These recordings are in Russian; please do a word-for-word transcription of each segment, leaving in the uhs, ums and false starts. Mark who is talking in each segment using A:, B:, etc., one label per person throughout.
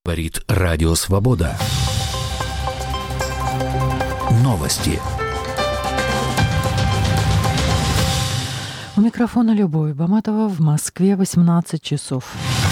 A: Говорит Радио Свобода. Новости.
B: У микрофона Любовь Баматова. В Москве восемнадцать часов.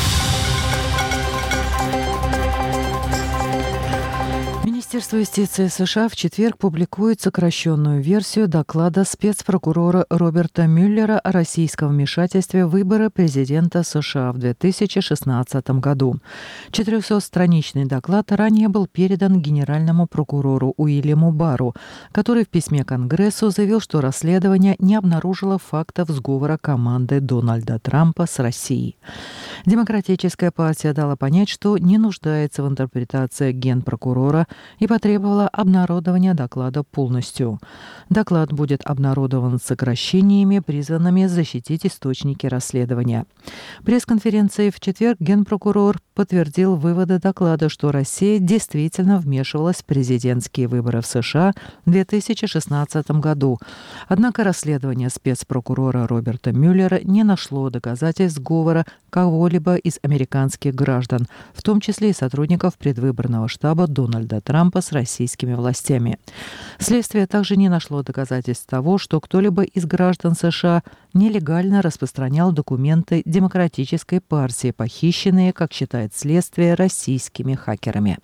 B: Министерство юстиции США в четверг публикует сокращенную версию доклада спецпрокурора Роберта Мюллера о российском вмешательстве в выборы президента США в две тысячи шестнадцатом году. четырехсотстраничный доклад ранее был передан генеральному прокурору Уильяму Барру, который в письме Конгрессу заявил, что расследование не обнаружило фактов сговора команды Дональда Трампа с Россией. Демократическая партия дала понять, что не нуждается в интерпретации генпрокурора и потребовала обнародования доклада полностью. Доклад будет обнародован с сокращениями, призванными защитить источники расследования. В пресс-конференции в четверг генпрокурор подтвердил выводы доклада, что Россия действительно вмешивалась в президентские выборы в США в две тысячи шестнадцатом году. Однако расследование спецпрокурора Роберта Мюллера не нашло доказательств сговора кого-либо из американских граждан, в том числе и сотрудников предвыборного штаба Дональда Трампа с российскими властями. Следствие также не нашло доказательств того, что кто-либо из граждан США нелегально распространял документы Демократической партии, похищенные, как считает следствие, российскими хакерами.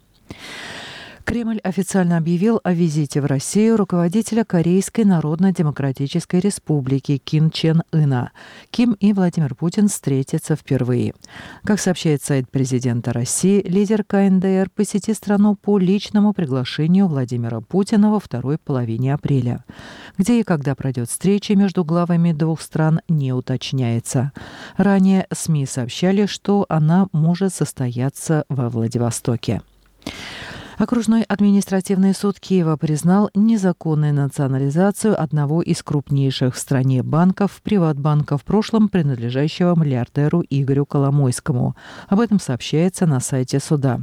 B: Кремль официально объявил о визите в Россию руководителя Корейской Народно-Демократической Республики Ким Чен Ына. Ким и Владимир Путин встретятся впервые. Как сообщает сайт президента России, лидер ка эн дэ эр посетит страну по личному приглашению Владимира Путина во второй половине апреля. Где и когда пройдет встреча между главами двух стран, не уточняется. Ранее СМИ сообщали, что она может состояться во Владивостоке. Окружной административный суд Киева признал незаконную национализацию одного из крупнейших в стране банков, Приватбанка, в прошлом принадлежащего миллиардеру Игорю Коломойскому. Об этом сообщается на сайте суда.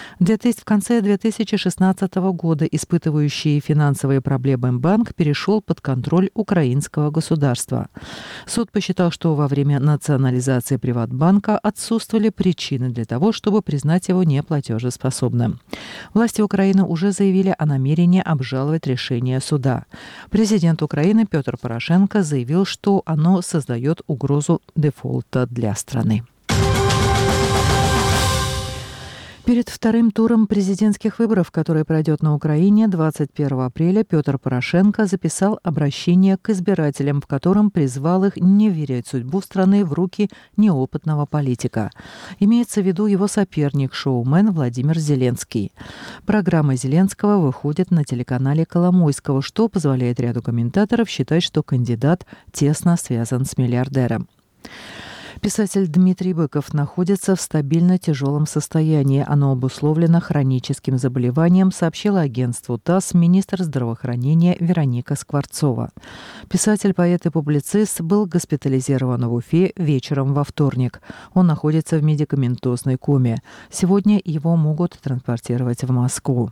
B: В конце две тысячи шестнадцатого года испытывающий финансовые проблемы банк перешел под контроль украинского государства. Суд посчитал, что во время национализации Приватбанка отсутствовали причины для того, чтобы признать его неплатежеспособным. Власти Украины уже заявили о намерении обжаловать решение суда. Президент Украины Петр Порошенко заявил, что оно создает угрозу дефолта для страны. Перед вторым туром президентских выборов, который пройдет на Украине двадцать первого апреля, Петр Порошенко записал обращение к избирателям, в котором призвал их не верить судьбу страны в руки неопытного политика. Имеется в виду его соперник-шоумен Владимир Зеленский. Программа Зеленского выходит на телеканале Коломойского, что позволяет ряду комментаторов считать, что кандидат тесно связан с миллиардером. Писатель Дмитрий Быков находится в стабильно тяжелом состоянии. Оно обусловлено хроническим заболеванием, сообщила агентству ТАСС министр здравоохранения Вероника Скворцова. Писатель, поэт и публицист был госпитализирован в Уфе вечером во вторник. Он находится в медикаментозной коме. Сегодня его могут транспортировать в Москву.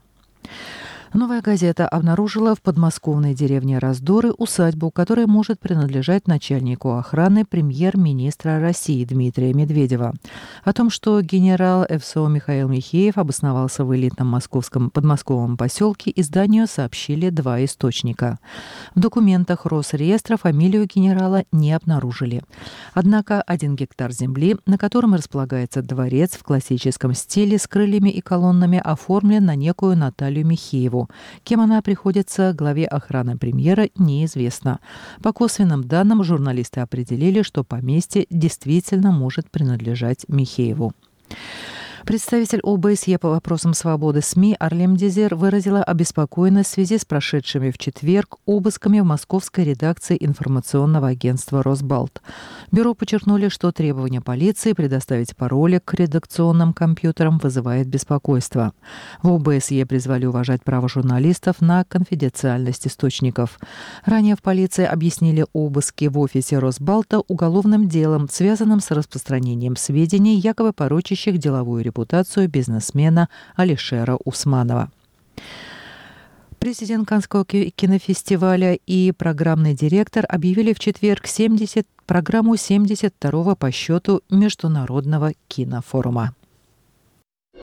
B: «Новая газета» обнаружила в подмосковной деревне Раздоры усадьбу, которая может принадлежать начальнику охраны премьер-министра России Дмитрия Медведева. О том, что генерал эф эс о Михаил Михеев обосновался в элитном московском подмосковном поселке, изданию сообщили два источника. В документах Росреестра фамилию генерала не обнаружили. Однако один гектар земли, на котором располагается дворец в классическом стиле с крыльями и колоннами, оформлен на некую Наталью Михееву. Кем она приходится главе охраны премьера, неизвестно. По косвенным данным, журналисты определили, что поместье действительно может принадлежать Михееву. Представитель о бэ эс е по вопросам свободы СМИ Арлем Дезир выразила обеспокоенность в связи с прошедшими в четверг обысками в московской редакции информационного агентства «Росбалт». Бюро подчеркнули, что требование полиции предоставить пароли к редакционным компьютерам вызывает беспокойство. В о бэ эс е призвали уважать право журналистов на конфиденциальность источников. Ранее в полиции объяснили обыски в офисе «Росбалта» уголовным делом, связанным с распространением сведений, якобы порочащих деловую репутацию репутацию бизнесмена Алишера Усманова. Президент Каннского кинофестиваля и программный директор объявили в четверг семьдесят, программу семьдесят второго по счету Международного кинофорума.